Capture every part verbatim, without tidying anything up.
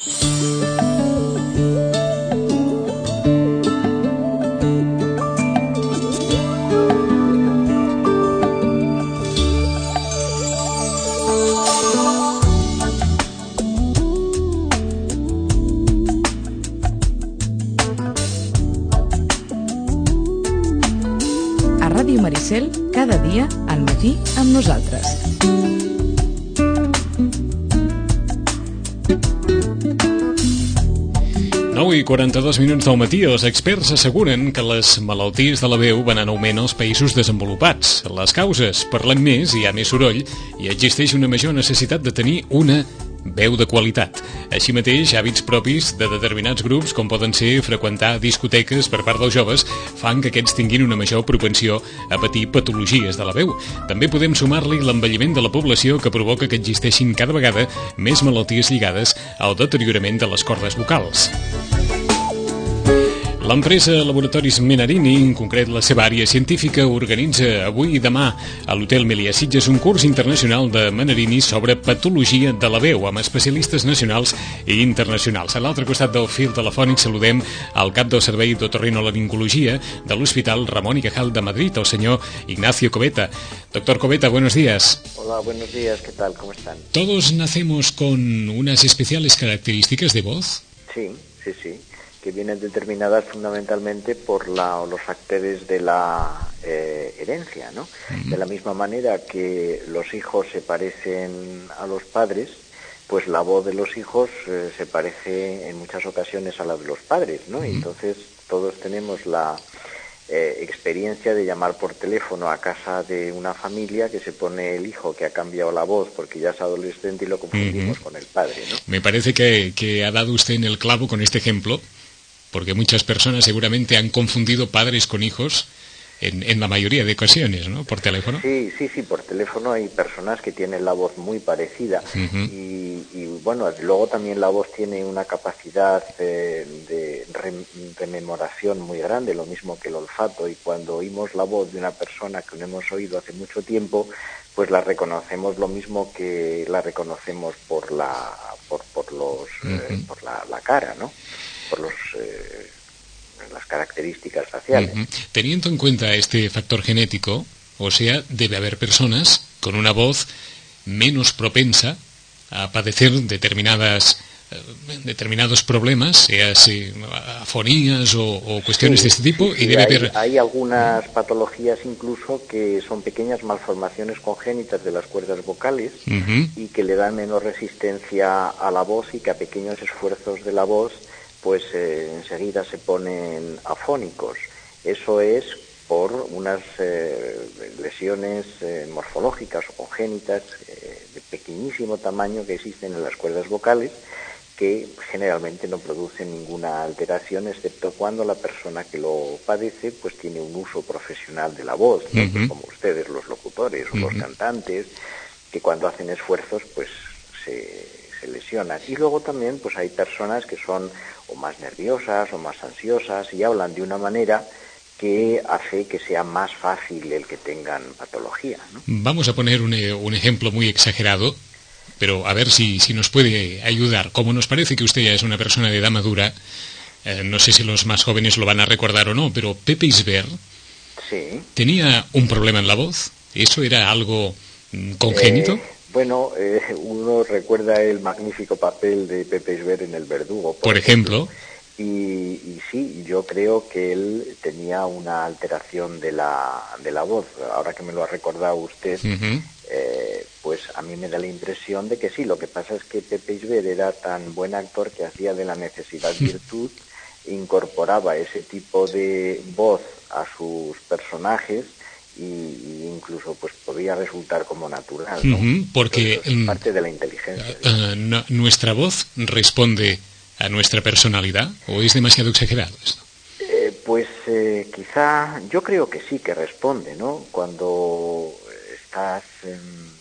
Ràdio Maricel, cada dia al matí amb nosaltres. nou i quaranta-dos minuts del matí. Els experts asseguren que les malalties de la veu van en augment als països desenvolupats. Les causes: parlem més, hi ha més soroll i existeix una major necessitat de tenir una veu de qualitat. Així mateix, hàbits propis de determinats grups, com poden ser freqüentar discoteques per part dels joves, fan que aquests tinguin una major propensió a patir patologies de la veu. També podem sumar-li l'envelliment de la població, que provoca que existeixin cada vegada més malalties lligades al deteriorament de les cordes vocals. L'empresa Laboratoris Menarini, en concret la seva àrea científica, organitza avui i demà a l'Hotel Melià Sitges un curs internacional de Menarini sobre patologia de la veu, amb especialistes nacionals i internacionals. A l'altre costat del fil telefònic saludem al cap del Servei d'Otorrinolaringologia de l'Hospital Ramón y Cajal de Madrid, el senyor Ignacio Coveta. Doctor Coveta, buenos días. Hola, buenos días, ¿qué tal? ¿Cómo están? ¿Todos nacemos con unas especiales características de voz? Sí, sí, sí, que vienen determinadas fundamentalmente por la, los factores de la eh, herencia, ¿no? Uh-huh. De la misma manera que los hijos se parecen a los padres, pues la voz de los hijos eh, se parece en muchas ocasiones a la de los padres, ¿no? Uh-huh. Y entonces todos tenemos la eh, experiencia de llamar por teléfono a casa de una familia, que se pone el hijo que ha cambiado la voz porque ya es adolescente y lo confundimos uh-huh. con el padre, ¿no? Me parece que, que ha dado usted en el clavo con este ejemplo, porque muchas personas seguramente han confundido padres con hijos en, en la mayoría de ocasiones, ¿no? Por teléfono. Sí, sí, sí, por teléfono hay personas que tienen la voz muy parecida uh-huh. y, y bueno, luego también la voz tiene una capacidad eh, de re- rememoración muy grande, lo mismo que el olfato, y cuando oímos la voz de una persona que no hemos oído hace mucho tiempo, pues la reconocemos lo mismo que la reconocemos por la por, por los uh-huh. eh, por la, la cara, ¿no? Por los, eh, las características faciales. Uh-huh. Teniendo en cuenta este factor genético, o sea, debe haber personas con una voz menos propensa a padecer determinadas eh, determinados problemas, sea si afonías o, o cuestiones sí, de este tipo, sí, sí, y debe hay, haber... Hay algunas patologías incluso que son pequeñas malformaciones congénitas de las cuerdas vocales uh-huh. y que le dan menos resistencia a la voz, y que a pequeños esfuerzos de la voz pues eh, enseguida se ponen afónicos. Eso es por unas eh, lesiones eh, morfológicas o congénitas eh, de pequeñísimo tamaño que existen en las cuerdas vocales, que generalmente no producen ninguna alteración, excepto cuando la persona que lo padece pues tiene un uso profesional de la voz, ¿no? Uh-huh. Pues como ustedes, los locutores o uh-huh. los cantantes, que cuando hacen esfuerzos pues se, se lesionan. Y luego también pues hay personas que son o más nerviosas o más ansiosas y hablan de una manera que hace que sea más fácil el que tengan patología, ¿no? Vamos a poner un, un ejemplo muy exagerado, pero a ver si, si nos puede ayudar. Como nos parece que usted ya es una persona de edad madura, eh, no sé si los más jóvenes lo van a recordar o no, pero Pepe Isbert sí. tenía un problema en la voz. ¿Eso era algo congénito? Eh... Bueno, eh, uno recuerda el magnífico papel de Pepe Isbert en El Verdugo, por, por ejemplo. Y, y sí, yo creo que él tenía una alteración de la, de la voz. Ahora que me lo ha recordado usted, uh-huh. eh, pues a mí me da la impresión de que sí. Lo que pasa es que Pepe Isbert era tan buen actor que hacía de la necesidad virtud, incorporaba ese tipo de voz a sus personajes, y incluso pues podría resultar como natural, ¿no? Uh-huh, porque Entonces, es parte de la inteligencia. Uh, uh, no, ¿nuestra voz responde a nuestra personalidad o es demasiado exagerado esto? Eh, pues eh, quizá, yo creo que sí que responde, ¿no? Cuando estás eh,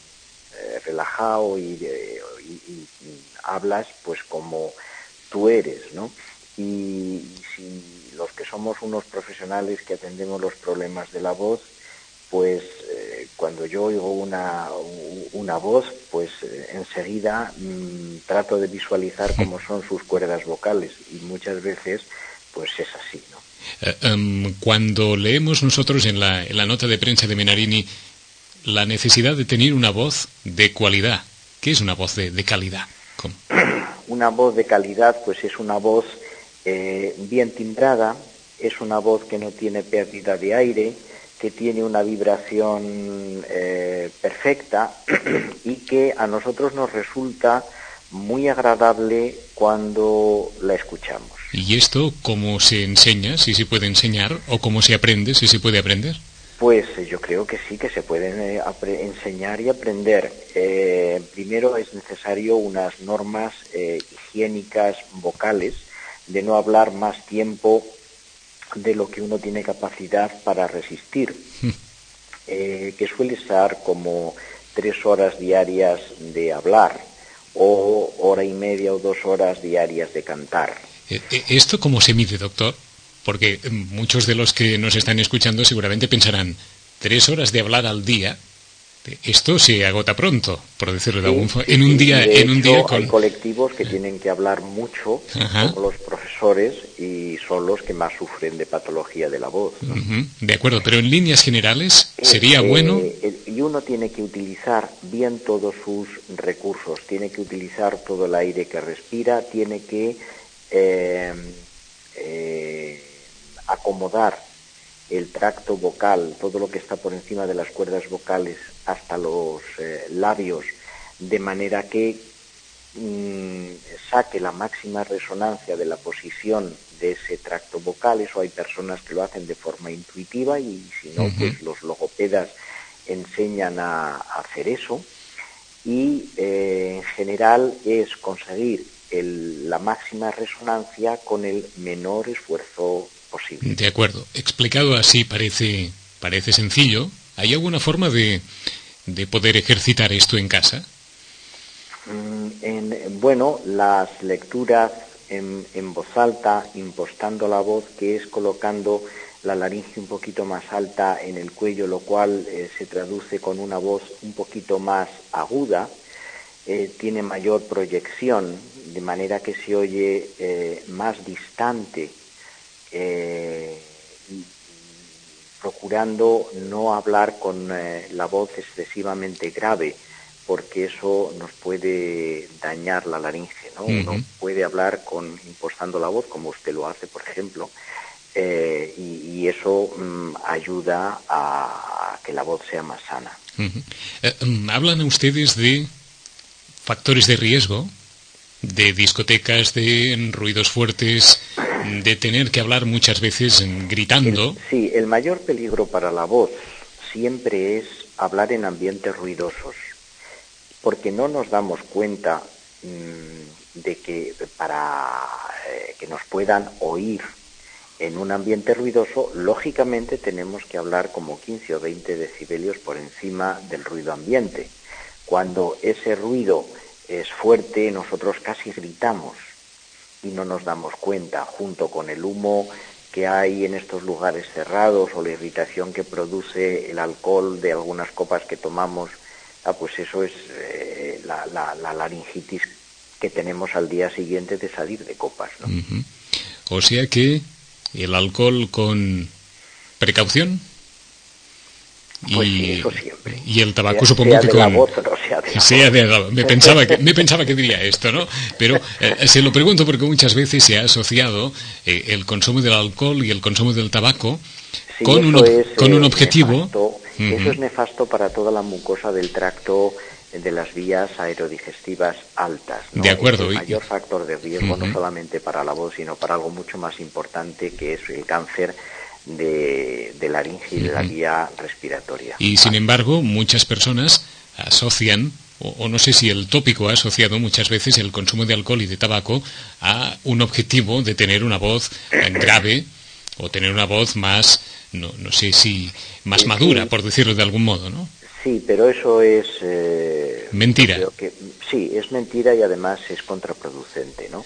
relajado y, eh, y, y hablas pues como tú eres, ¿no? Y si los que somos unos profesionales que atendemos los problemas de la voz, pues eh, cuando yo oigo una, una voz, pues eh, enseguida mmm, trato de visualizar cómo son sus cuerdas vocales, y muchas veces pues es así, ¿no? Uh, um, cuando leemos nosotros en la, en la nota de prensa de Menarini la necesidad de tener una voz de cualidad, ¿qué es una voz de, de calidad? ¿Cómo? Una voz de calidad pues es una voz eh, bien timbrada, es una voz que no tiene pérdida de aire, que tiene una vibración eh, perfecta y que a nosotros nos resulta muy agradable cuando la escuchamos. ¿Y esto cómo se enseña, si se puede enseñar, o cómo se aprende, si se puede aprender? Pues eh, yo creo que sí, que se pueden eh, enseñar y aprender. Eh, primero es necesario unas normas eh, higiénicas vocales, de no hablar más tiempo de lo que uno tiene capacidad para resistir, eh, que suele ser como tres horas diarias de hablar o hora y media o dos horas diarias de cantar. ¿Esto cómo se mide, doctor? Porque muchos de los que nos están escuchando seguramente pensarán, tres horas de hablar al día, esto se agota pronto, por decirlo de sí, algún modo. Sí, en un sí, día, de en un hecho, día con... hay colectivos que tienen que hablar mucho, Ajá. como los profesores, y son los que más sufren de patología de la voz, ¿no? Uh-huh. De acuerdo, pero en líneas generales sería eh, bueno... Eh, y uno tiene que utilizar bien todos sus recursos, tiene que utilizar todo el aire que respira, tiene que eh, eh, acomodar el tracto vocal, todo lo que está por encima de las cuerdas vocales hasta los eh, labios, de manera que mmm, saque la máxima resonancia de la posición de ese tracto vocal. Eso hay personas que lo hacen de forma intuitiva y si no, uh-huh. pues los logopedas enseñan a, a hacer eso, y eh, en general es conseguir el, la máxima resonancia con el menor esfuerzo posible. De acuerdo. Explicado así parece, parece sencillo. ¿Hay alguna forma de, de poder ejercitar esto en casa? Mm, en, bueno, las lecturas en, en voz alta, impostando la voz, que es colocando la laringe un poquito más alta en el cuello, lo cual eh, se traduce con una voz un poquito más aguda, eh, tiene mayor proyección, de manera que se oye eh, más distante, eh, procurando no hablar con eh, la voz excesivamente grave, porque eso nos puede dañar la laringe, ¿no? Uh-huh. Uno puede hablar con impostando la voz, como usted lo hace, por ejemplo, Eh, y, y eso um, ayuda a, a que la voz sea más sana. Uh-huh. Eh, um, ¿Hablan ustedes de factores de riesgo, de discotecas, de ruidos fuertes, de tener que hablar muchas veces gritando? El, sí, el mayor peligro para la voz siempre es hablar en ambientes ruidosos, porque no nos damos cuenta mmm, de que para eh, que nos puedan oír en un ambiente ruidoso, lógicamente tenemos que hablar como quince o veinte decibelios por encima del ruido ambiente. Cuando ese ruido es fuerte, nosotros casi gritamos y no nos damos cuenta, junto con el humo que hay en estos lugares cerrados o la irritación que produce el alcohol de algunas copas que tomamos. Ah, pues eso es eh, la, la, la laringitis que tenemos al día siguiente de salir de copas, ¿no? Uh-huh. O sea que el alcohol con precaución pues y, sí, eso siempre. Y el tabaco sea, supongo sea que de con la voz, no sea de la sea voz. de la, me pensaba que me pensaba que diría esto, ¿no? Pero eh, se lo pregunto porque muchas veces se ha asociado eh, el consumo del alcohol y el consumo del tabaco sí, con un es, con eh, un objetivo. Nefasto. Uh-huh. Eso es nefasto para toda la mucosa del tracto de las vías aerodigestivas altas, ¿no? De acuerdo. Es el mayor factor de riesgo, uh-huh. no solamente para la voz, sino para algo mucho más importante, que es el cáncer de, de laringe y de uh-huh. la vía respiratoria. Y sin embargo, muchas personas asocian, o, o no sé si el tópico ha asociado muchas veces el consumo de alcohol y de tabaco a un objetivo de tener una voz grave o tener una voz más, no, no sé si más sí, madura, sí. por decirlo de algún modo, ¿no? Sí, pero eso es... Eh, mentira. Creo que, sí, es mentira y además es contraproducente, ¿no?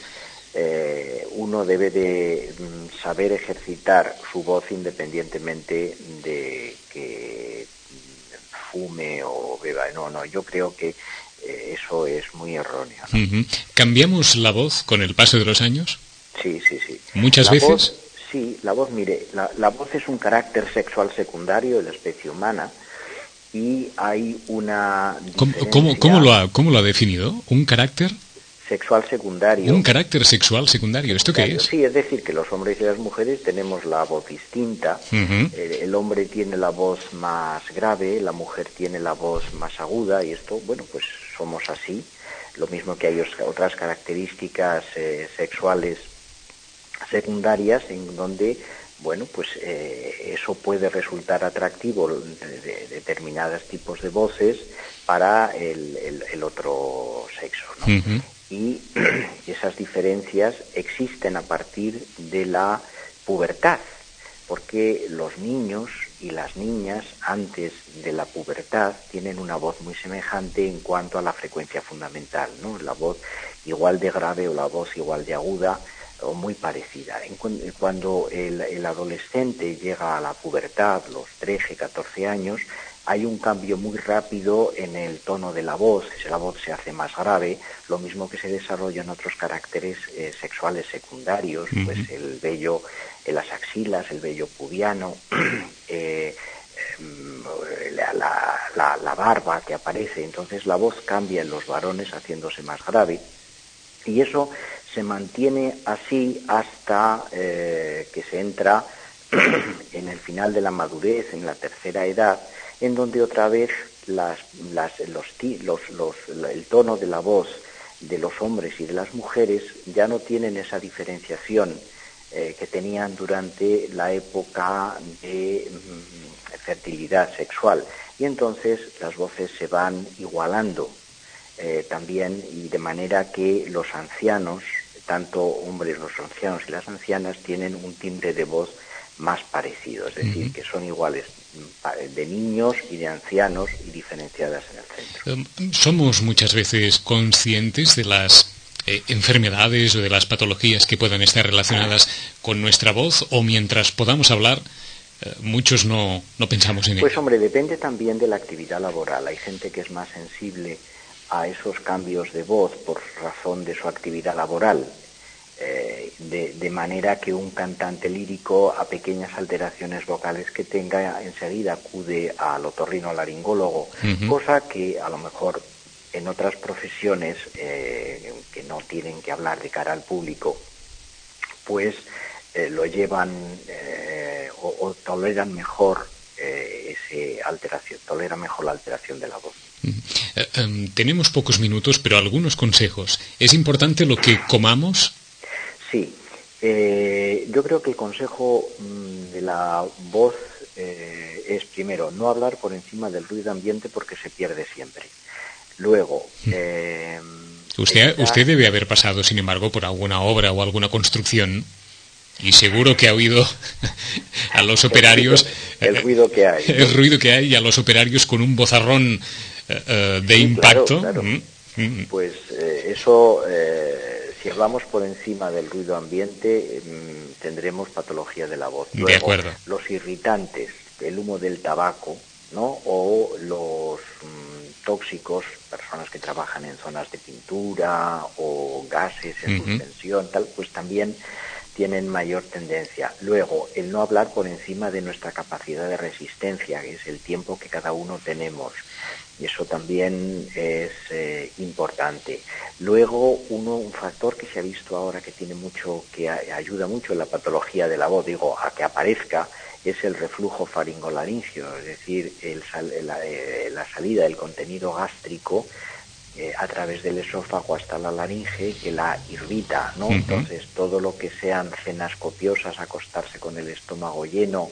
eh, uno debe de mm, saber ejercitar su voz independientemente de que fume o beba. No, no, yo creo que eh, eso es muy erróneo, ¿no? Uh-huh. ¿Cambiamos la voz con el paso de los años? Sí, sí, sí. ¿Muchas la veces? Voz, sí, la voz, mire, la, la voz es un carácter sexual secundario de la especie humana y hay una ¿Cómo, diferencia... cómo, cómo, lo ha, ¿Cómo lo ha definido? ¿Un carácter? Sexual secundario. ¿Un carácter sexual secundario? ¿Esto qué es? Sí, es decir, que los hombres y las mujeres tenemos la voz distinta. Uh-huh. el, el hombre tiene la voz más grave, la mujer tiene la voz más aguda, y esto, bueno, pues somos así. Lo mismo que hay otras características eh, sexuales secundarias en donde, bueno, pues eh, eso puede resultar atractivo de, de determinados tipos de voces para el, el, el otro sexo, ¿no? Uh-huh. Y esas diferencias existen a partir de la pubertad, porque los niños y las niñas antes de la pubertad tienen una voz muy semejante en cuanto a la frecuencia fundamental, ¿no? La voz igual de grave o la voz igual de aguda o muy parecida. En cu- cuando el, el adolescente llega a la pubertad, los trece, catorce años, hay un cambio muy rápido en el tono de la voz, la voz se hace más grave, lo mismo que se desarrolla en otros caracteres eh, sexuales secundarios, uh-huh. pues el vello en las axilas, el vello pubiano, eh, eh, la, la, la, la barba que aparece, entonces la voz cambia en los varones haciéndose más grave, y eso se mantiene así hasta eh, que se entra en el final de la madurez, en la tercera edad, en donde otra vez las, las, los, los, los, el tono de la voz de los hombres y de las mujeres ya no tienen esa diferenciación eh, que tenían durante la época de mm, fertilidad sexual. Y entonces las voces se van igualando eh, también, y de manera que los ancianos, tanto hombres, los ancianos y las ancianas, tienen un timbre de voz más parecido, es decir, uh-huh. que son iguales de niños y de ancianos y diferenciadas en el centro. ¿Somos muchas veces conscientes de las eh, enfermedades o de las patologías que puedan estar relacionadas con nuestra voz, o mientras podamos hablar eh, muchos no, no pensamos en ello? Pues hombre, depende también de la actividad laboral. Hay gente que es más sensible a esos cambios de voz por razón de su actividad laboral. Eh, de, de manera que un cantante lírico, a pequeñas alteraciones vocales que tenga, enseguida acude al otorrinolaringólogo, uh-huh. cosa que a lo mejor en otras profesiones eh, que no tienen que hablar de cara al público, pues eh, lo llevan eh, o, o toleran mejor eh, ese alteración, toleran mejor la alteración de la voz. Uh-huh. Uh, um, tenemos pocos minutos, pero algunos consejos. ¿Es importante lo que comamos? Sí, eh, yo creo que el consejo mmm, de la voz eh, es, primero, no hablar por encima del ruido ambiente porque se pierde siempre. Luego... Eh, usted, está... usted debe haber pasado, sin embargo, por alguna obra o alguna construcción, y seguro que ha oído a los operarios... El ruido, el ruido que hay. El ruido que hay, y a los operarios con un vozarrón uh, uh, de sí, impacto. Claro, claro. Mm, mm. Pues eh, eso... Eh, si hablamos por encima del ruido ambiente, mmm, tendremos patología de la voz. Luego, de acuerdo. Los irritantes, el humo del tabaco, ¿no? O los mmm, tóxicos, personas que trabajan en zonas de pintura o gases en uh-huh. suspensión, tal, pues también tienen mayor tendencia. Luego, el no hablar por encima de nuestra capacidad de resistencia, que es el tiempo que cada uno tenemos. Y eso también es eh, importante. Luego, uno, un factor que se ha visto ahora que tiene mucho, que a, ayuda mucho en la patología de la voz, digo, a que aparezca, es el reflujo faringolaringio, es decir, el, la, eh, la salida del contenido gástrico eh, a través del esófago hasta la laringe, que la irrita, ¿no? Uh-huh. Entonces, todo lo que sean cenas copiosas, acostarse con el estómago lleno,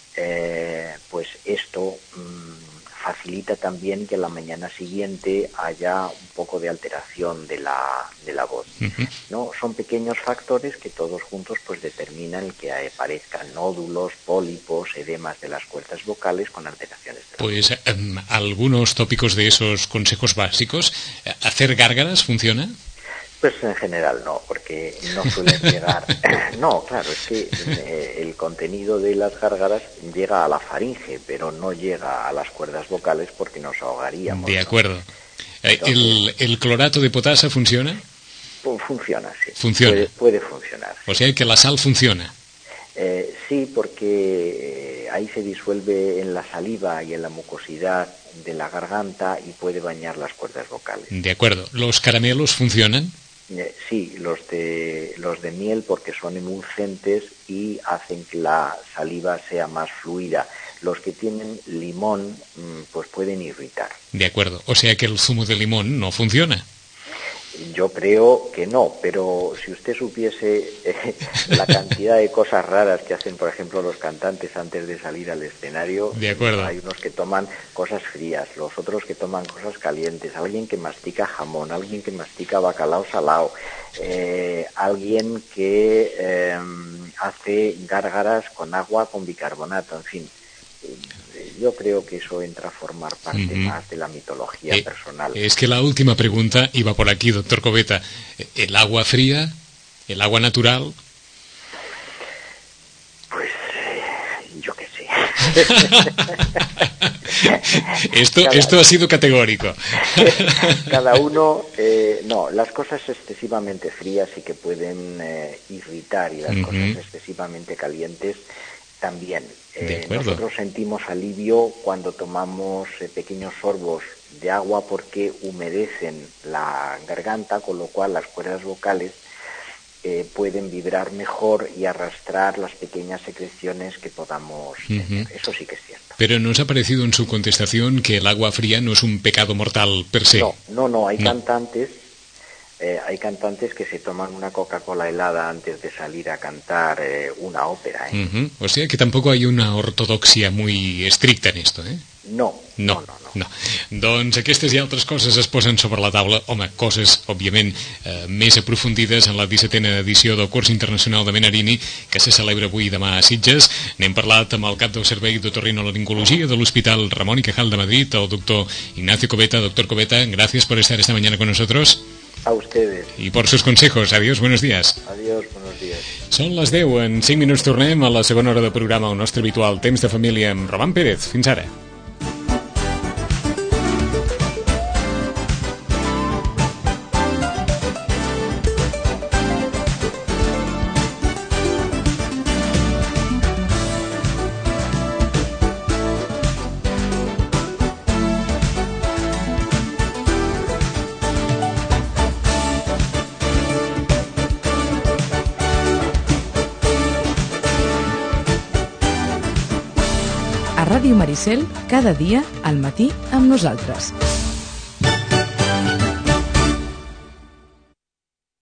eh, pues esto... Mmm, facilita también que a la mañana siguiente haya un poco de alteración de la de la voz. Uh-huh. ¿No? Son pequeños factores que todos juntos pues determinan que aparezcan nódulos, pólipos, edemas de las cuerdas vocales con alteraciones de la Pues um, algunos tópicos de esos consejos básicos. ¿Hacer gárgaras funciona? Pues en general no, porque no suelen llegar... No, claro, es que eh, el contenido de las gárgaras llega a la faringe, pero no llega a las cuerdas vocales porque nos ahogaríamos. De acuerdo. ¿no? Entonces, ¿El, ¿El clorato de potasa funciona? Pues funciona, sí. Funciona. Puede, puede funcionar. O sea que la sal funciona. Eh, sí, porque eh, ahí se disuelve en la saliva y en la mucosidad de la garganta y puede bañar las cuerdas vocales. De acuerdo. ¿Los caramelos funcionan? Eh, sí, los de, los de miel porque son emulgentes y hacen que la saliva sea más fluida. Los que tienen limón, pues pueden irritar. De acuerdo. O sea que el zumo de limón no funciona. Yo creo que no, pero si usted supiese eh, la cantidad de cosas raras que hacen, por ejemplo, los cantantes antes de salir al escenario. De acuerdo. Hay unos que toman cosas frías, los otros que toman cosas calientes, alguien que mastica jamón, alguien que mastica bacalao salado, eh, alguien que eh, hace gárgaras con agua con bicarbonato, en fin. Yo creo que eso entra a formar parte uh-huh. más de la mitología eh, personal. Es que la última pregunta iba por aquí, doctor Coveta. ¿El agua fría? ¿El agua natural? Pues eh, yo qué sé. esto, cada, esto ha sido categórico. Cada uno, eh, no, las cosas excesivamente frías sí que pueden eh, irritar y las uh-huh. cosas excesivamente calientes también. Eh, nosotros sentimos alivio cuando tomamos eh, pequeños sorbos de agua porque humedecen la garganta, con lo cual las cuerdas vocales eh, pueden vibrar mejor y arrastrar las pequeñas secreciones que podamos tener. Uh-huh. Eso sí que es cierto. Pero ¿nos ha parecido en su contestación que el agua fría no es un pecado mortal per se? No, no, no. Hay no. cantantes Eh, hay cantantes que se toman una Coca-Cola helada antes de salir a cantar eh, una ópera. ¿eh? Uh-huh. O sea que tampoco hay una ortodoxia muy estricta en esto, eh? No, no, no, no. no. no. Doncs aquestes i altres coses es posen sobre la taula. Home, coses, òbviament, eh, més aprofundides en la dissetena edició del Curs Internacional de Menarini, que se celebra avui i demà a Sitges. N'hem parlat amb el cap del Servei d'Otorrinolaringologia de l'Hospital Ramón y Cajal de Madrid, el doctor Ignacio Coveta. Doctor Coveta, gracias por estar esta mañana con nosotros. A ustedes. Y por sus consejos. Adiós, buenos días. Adiós, buenos días. Són les deu, en cinc minuts tornem a la segona hora de programa, el nostre habitual Temps de Família amb Roman Pérez. Fins ara. Ràdio Maricel, cada dia al matí amb nosaltres.